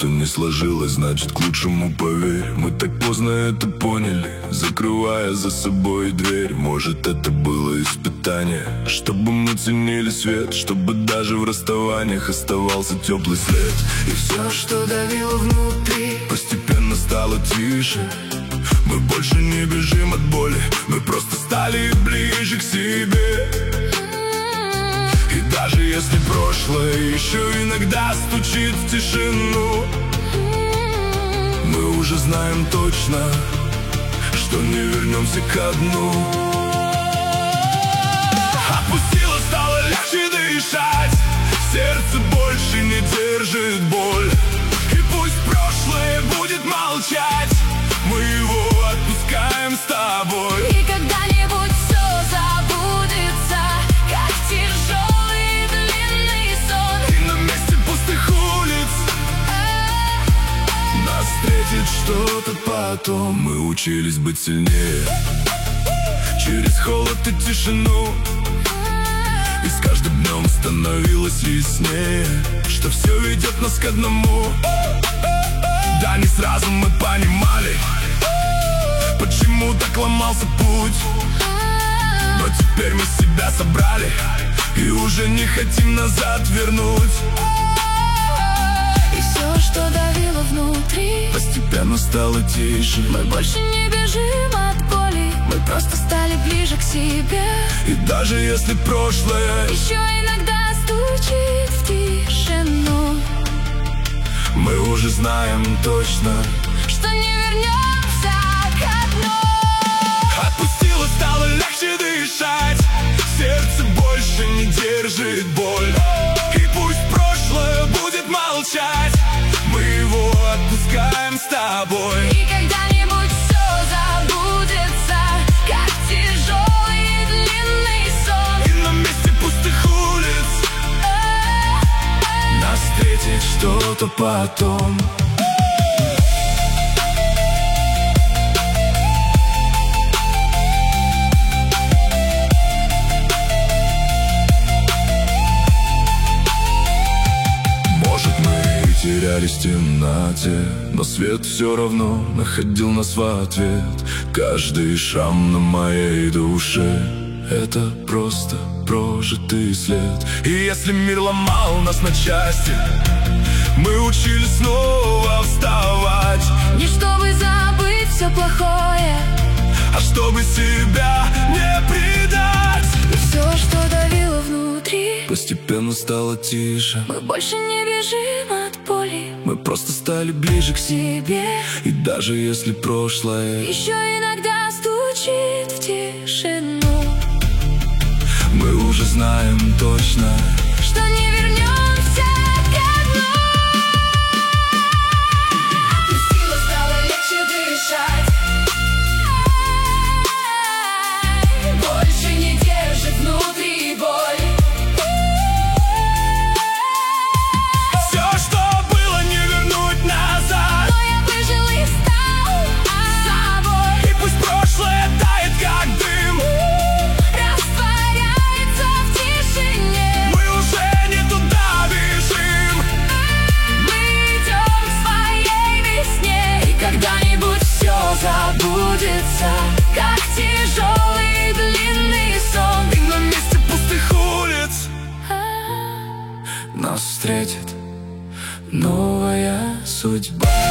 что не сложилось, значит к лучшему, поверь. Мы так поздно это поняли, закрывая за собой дверь. Может, это было испытание, чтобы мы ценили свет, чтобы даже в расставаниях оставался теплый след. И все, что давило внутри, постепенно стало тише. Мы больше не бежим от боли, мы просто стали ближе к себе. И даже если прошлое еще иногда стучит в тишину, мы уже знаем точно, что не вернемся ко дну. Отпустило, стало легче дышать, сердце больше не держит боль. И пусть прошлое будет молчать, мы его отпускаем с тобой. И когда-нибудь все забудется, как тяжелый длинный сон. И на месте пустых улиц нас встретит что-то потом. Мы учились быть сильнее через холод и тишину, и с каждым днем становилось яснее, что все ведет нас к одному. Да, не сразу мы понимали, почему так ломался путь, но теперь мы себя собрали и уже не хотим назад вернуть. И все, что давило внутри, постепенно стало тише. мы больше не бежим от боли, мы просто стали ближе к себе. И даже если прошлое еще иногда стучит в тишину, мы уже знаем точно, что не вернемся ко дну. отпустило, стало легче дышать, сердце больше не держит боль. И пусть прошлое будет молчать, мы его отпускаем с тобой. И когда-нибудь все забудется, как тяжелый длинный сон. И на месте пустых улиц нас встретит что-то потом. Терялись в темноте, но свет все равно находил нас в ответ. Каждый шрам на моей душе — это просто прожитый след. И если мир ломал нас на части, мы учились снова вставать. Не чтобы забыть все плохое, а чтобы себя не предать. и все, что давило внутри, постепенно стало тише. мы больше не бежим от боли, Мы просто стали ближе к себе. себе. И даже если прошлое Еще иногда стучит в тишину, мы уже знаем точно, что не вернемся ко дну. Отпустило, стало легче дышать, больше не держит внутри боль. все, что было, не вернуть назад. Но я выжил и стал собой. И пусть прошлое тает, как дым, Растворяется в тишине. мы уже не туда бежим. Мы идем к своей весне. И когда-нибудь все забудется, как тяжелый длинный сон. И на месте пустых улиц нас встретит новая судьба.